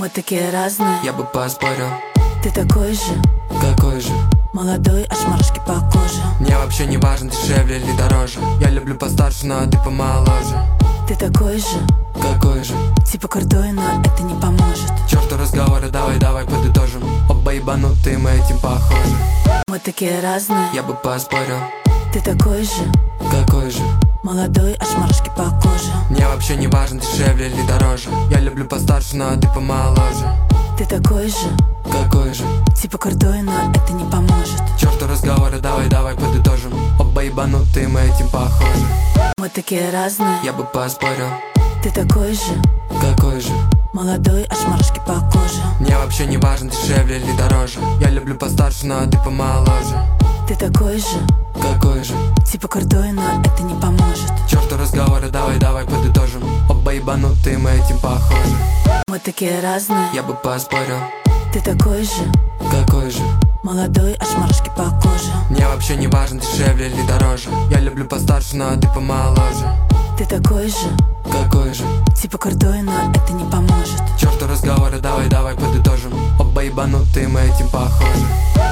Мы такие разные, я бы поспорил. ты такой же, Какой же? молодой, аж мурашки по коже. Мне вообще не важно, дешевле или дороже. Я люблю постарше, но ты помоложе. Ты такой же, Какой же? типа крутой, но это не поможет. Чёрту разговоры, давай подытожим. Оба ебанутые, мы этим похожи. Мы такие разные, Я бы поспорил. ты такой же, Какой же? молодой, аж мурашки по коже. Мне вообще не важно, дешевле или дороже. Я люблю постарше, но ты помоложе. Ты такой же, Какой же? типа крутой, но это не поможет. Чёрту разговоры, давай подытожим. Оба ебанутые, мы этим похожи. Мы такие разные, Я бы поспорил. ты такой же, Какой же? молодой, аж мурашки по коже. Мне вообще не важно, дешевле или дороже. Я люблю постарше, но ты помоложе. Ты такой же, Какой же? типа крутой, но это не поможет. Чёрту разговоры, давай подытожим. Оба ебанутые, мы этим похожи. Мы такие разные, Я бы поспорил. ты такой же, Какой же? молодой, аж мурашки по коже. Мне вообще не важно, дешевле или дороже. Я люблю постарше, но ты помоложе. Ты такой же, Какой же? типа крутой, но это не поможет. Чёрту разговоры, давай подытожим. Оба ебанутые, мы этим похожи.